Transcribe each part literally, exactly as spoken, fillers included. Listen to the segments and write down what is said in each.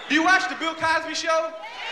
Do you watch the Bill Cosby Show?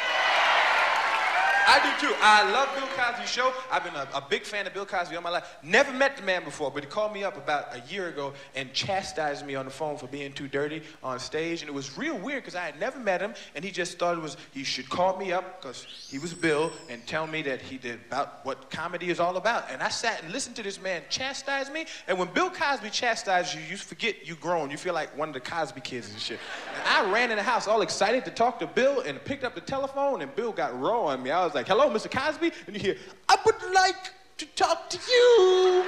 I do too. I love Bill Cosby's show. I've been a, a big fan of Bill Cosby all my life. Never met the man before, but he called me up about a year ago and chastised me on the phone for being too dirty on stage. And it was real weird because I had never met him, and he just thought it was, he should call me up because he was Bill and tell me that he did about what comedy is all about. And I sat and listened to this man chastise me. And when Bill Cosby chastises you, you forget you grown. You feel like one of the Cosby kids and shit. And I ran in the house all excited to talk to Bill and picked up the telephone, and Bill got raw on me. I was like, hello, Mister Cosby? And you hear, I would like to talk to you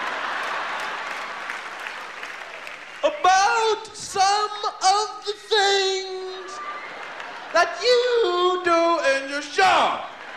about some of the things that you do in your show.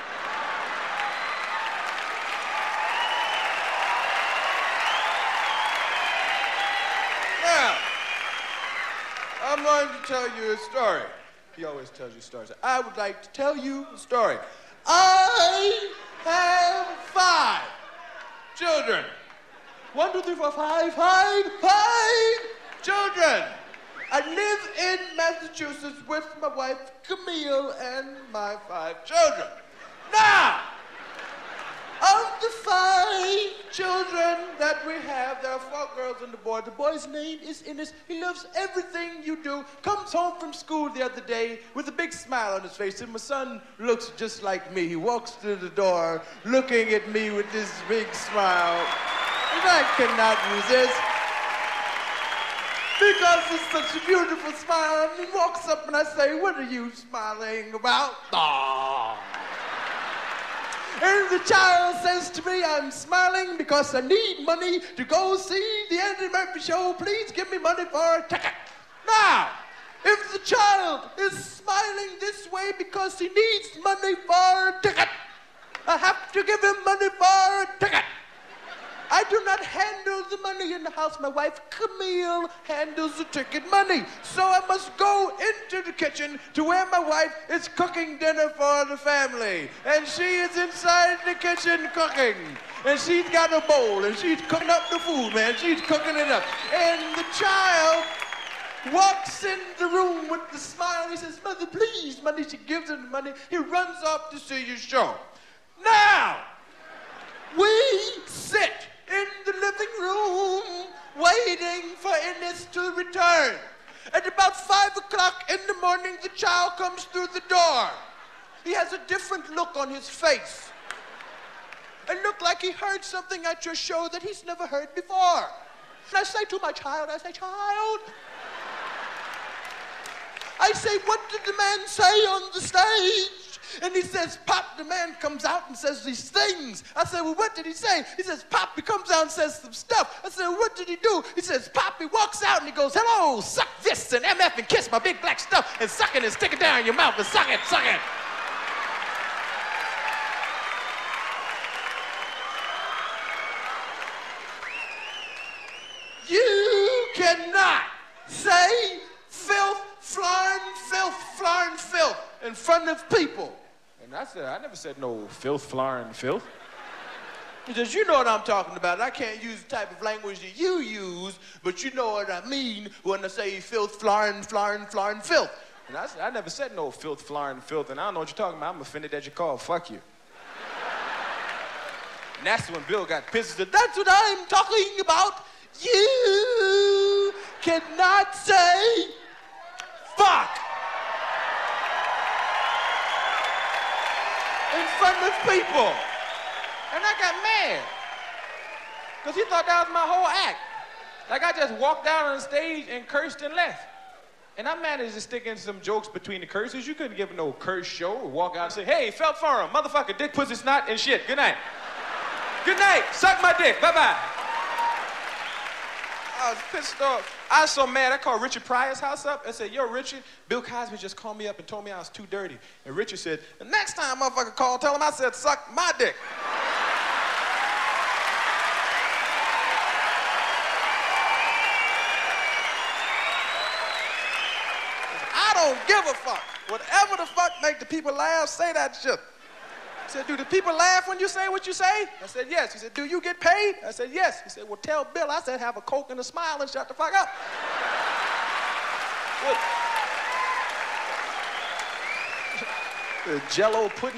Now, I'm going to tell you a story. He always tells you stories. I would like to tell you a story. I have five children. One, two, three, four, five, five, five children. I live in Massachusetts with my wife, Camille, and my five children. Now, of the five children that we have, there are four girls on the boy. The boy's name is Innes. He loves everything you do. Comes home from school the other day with a big smile on his face, and my son looks just like me. He walks through the door looking at me with this big smile, and I cannot resist because it's such a beautiful smile. And he walks up and I say, what are you smiling about? Aww. And the child says to me, I'm smiling because I need money to go see the Eddie Murphy show. Please give me money for a ticket. Now, if the child is smiling this way because he needs money for a ticket, I have to give him money for a ticket. I do not handle the money in the house. My wife, Camille, handles the ticket money. So I must go into the kitchen to where my wife is cooking dinner for the family. And she is inside the kitchen cooking. And she's got a bowl, and she's cooking up the food, man. She's cooking it up. And the child walks in the room with the smile. He says, Mother, please, money. She gives him the money. He runs off to see your show. Now, we sit in the living room waiting for Innes to return. At about five o'clock in the morning, the child comes through the door. He has a different look on his face. It looked like he heard something at your show that he's never heard before. And I say to my child, I say, child, I say, what did the man say on the stage? And he says, Pop, the man comes out and says these things. I said, well, what did he say? He says, Pop, he comes out and says some stuff. I said, well, what did he do? He says, Pop, he walks out and he goes, hello, suck this and M F and kiss my big black stuff and suck it and stick it down in your mouth and suck it, suck it. You cannot say filth, flarn, filth, flarn, filth in front of people. And I said, I never said no filth, flarn, filth. He says, you know what I'm talking about. I can't use the type of language that you use, but you know what I mean when I say filth, flarn, flarn, flarn, filth. And I said, I never said no filth, flarn, filth, and I don't know what you're talking about. I'm offended that you called fuck you. And that's when Bill got pissed. He said, that's what I'm talking about. You cannot say fuck in front of people. And I got mad. Because he thought that was my whole act. Like I just walked out on the stage and cursed and left. And I managed to stick in some jokes between the curses. You couldn't give no curse show or walk out and say, hey, felt forum, motherfucker, dick, pussy, snot, and shit. Good night. Good night. Suck my dick. Bye-bye. I was pissed off. I was so mad, I called Richard Pryor's house up and said, yo, Richard, Bill Cosby just called me up and told me I was too dirty. And Richard said, the next time motherfucker call, tell him I said, suck my dick. I don't give a fuck. Whatever the fuck make the people laugh, say that shit. He said, do the people laugh when you say what you say? I said, yes. He said, do you get paid? I said, yes. He said, well, tell Bill I said have a Coke and a smile and shut the fuck up. Good. The Jello pudding.